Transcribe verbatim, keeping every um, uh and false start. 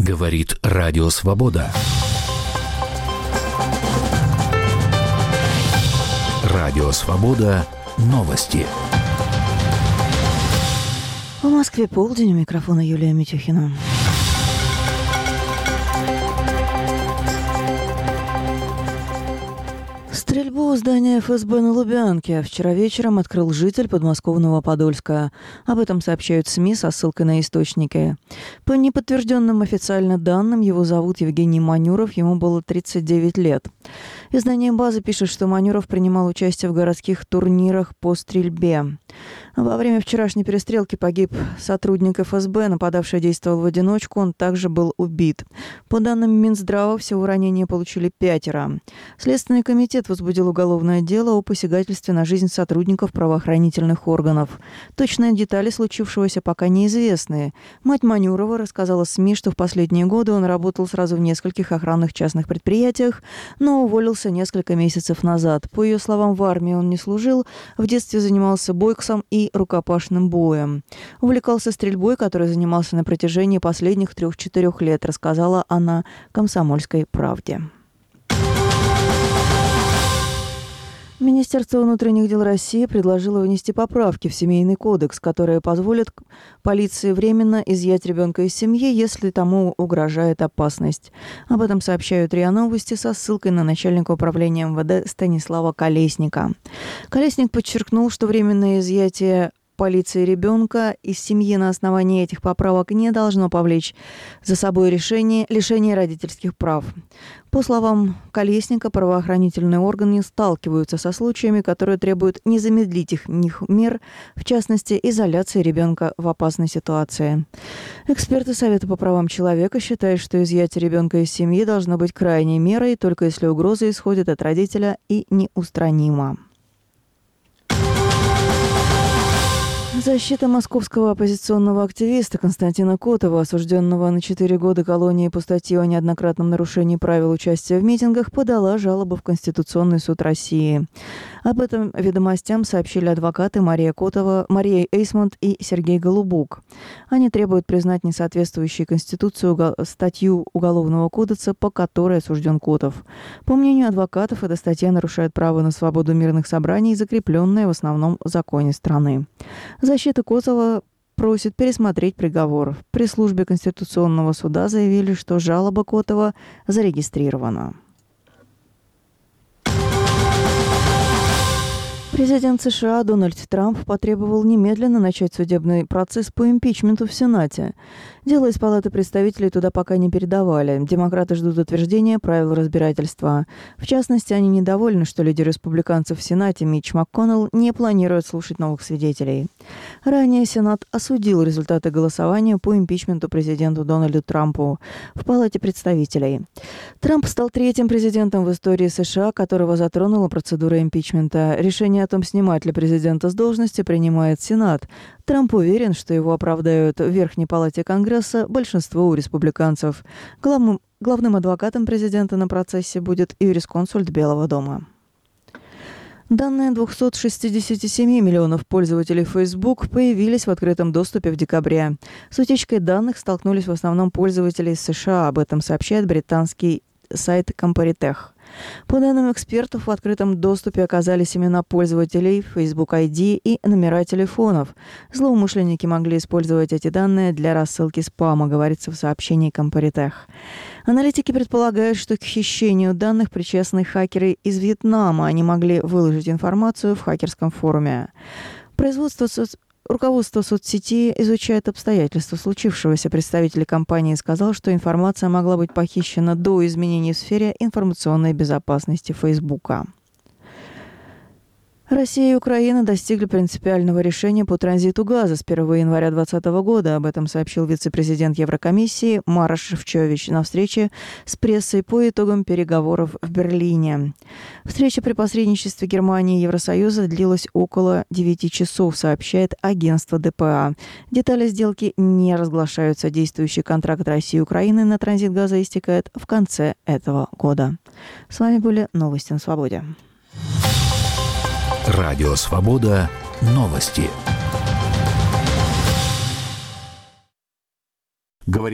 Говорит Радио Свобода. Радио Свобода. Новости. В Москве полдень. У микрофона Юлия Митюхина. Стрельбу у здания эф эс бэ на Лубянке вчера вечером открыл житель подмосковного Подольска. Об этом сообщают СМИ со ссылкой на источники. По неподтвержденным официально данным, его зовут Евгений Манюров, ему было тридцать девять лет. Издание «База» пишет, что Манюров принимал участие в городских турнирах по стрельбе. Во время вчерашней перестрелки погиб сотрудник эф эс бэ, нападавший действовал в одиночку, он также был убит. По данным Минздрава, всего ранения получили пятеро. Следственный комитет возбудил уголовное дело о посягательстве на жизнь сотрудников правоохранительных органов. Точные детали случившегося пока неизвестны. Мать Манюрова рассказала СМИ, что в последние годы он работал сразу в нескольких охранных частных предприятиях, но уволился несколько месяцев назад. По ее словам, в армии он не служил, в детстве занимался боксом и рукопашным боем. Увлекался стрельбой, которой занимался на протяжении последних трех-четырех лет, рассказала она «Комсомольской правде». Министерство внутренних дел России предложило внести поправки в Семейный кодекс, которые позволят полиции временно изъять ребенка из семьи, если тому угрожает опасность. Об этом сообщают РИА Новости со ссылкой на начальника управления эм вэ дэ Станислава Колесника. Колесник подчеркнул, что временное изъятие полиции ребенка из семьи на основании этих поправок не должно повлечь за собой решение лишения родительских прав. По словам Колесника, правоохранительные органы сталкиваются со случаями, которые требуют незамедлительных мер, в частности, изоляции ребенка в опасной ситуации. Эксперты Совета по правам человека считают, что изъятие ребенка из семьи должно быть крайней мерой, только если угроза исходит от родителя и неустранима. Защита московского оппозиционного активиста Константина Котова, осужденного на четыре года колонии по статье о неоднократном нарушении правил участия в митингах, подала жалобу в Конституционный суд России. Об этом «Ведомостям» сообщили адвокаты Мария Котова, Мария Эйсмонт и Сергей Голубук. Они требуют признать несоответствующей Конституции угол... статью Уголовного кодекса, по которой осужден Котов. По мнению адвокатов, эта статья нарушает право на свободу мирных собраний, закрепленное в основном в законе страны. Защита Котова просит пересмотреть приговор. В пресс-службе Конституционного суда заявили, что жалоба Котова зарегистрирована. Президент США Дональд Трамп потребовал немедленно начать судебный процесс по импичменту в Сенате. Дело из Палаты представителей туда пока не передавали. Демократы ждут утверждения правил разбирательства. В частности, они недовольны, что лидер республиканцев в Сенате Митч МакКоннелл не планирует слушать новых свидетелей. Ранее Сенат осудил результаты голосования по импичменту президенту Дональду Трампу в Палате представителей. Трамп стал третьим президентом в истории США, которого затронула процедура импичмента. Решение о том, снимать ли президента с должности, принимает Сенат. Трамп уверен, что его оправдают в Верхней палате Конгресса большинство у республиканцев. Главным, главным адвокатом президента на процессе будет юрисконсульт Белого дома. Данные двухсот шестидесяти семи миллионов пользователей Facebook появились в открытом доступе в декабре. С утечкой данных столкнулись в основном пользователи из США. Об этом сообщает британский сайт Comparitech. По данным экспертов, в открытом доступе оказались имена пользователей, Facebook ай ди и номера телефонов. Злоумышленники могли использовать эти данные для рассылки спама, говорится в сообщении Comparitech. Аналитики предполагают, что к хищению данных причастны хакеры из Вьетнама. Они могли выложить информацию в хакерском форуме. Производство соц... Руководство соцсети изучает обстоятельства случившегося. Представитель компании сказал, что информация могла быть похищена до изменений в сфере информационной безопасности Фейсбука. Россия и Украина достигли принципиального решения по транзиту газа с первого января две тысячи двадцатого года. Об этом сообщил вице-президент Еврокомиссии Марош Шефчович на встрече с прессой по итогам переговоров в Берлине. Встреча при посредничестве Германии и Евросоюза длилась около девяти часов, сообщает агентство дэ пэ а. Детали сделки не разглашаются. Действующий контракт России и Украины на транзит газа истекает в конце этого года. С вами были новости на свободе. Радио Свобода. Новости. Говорит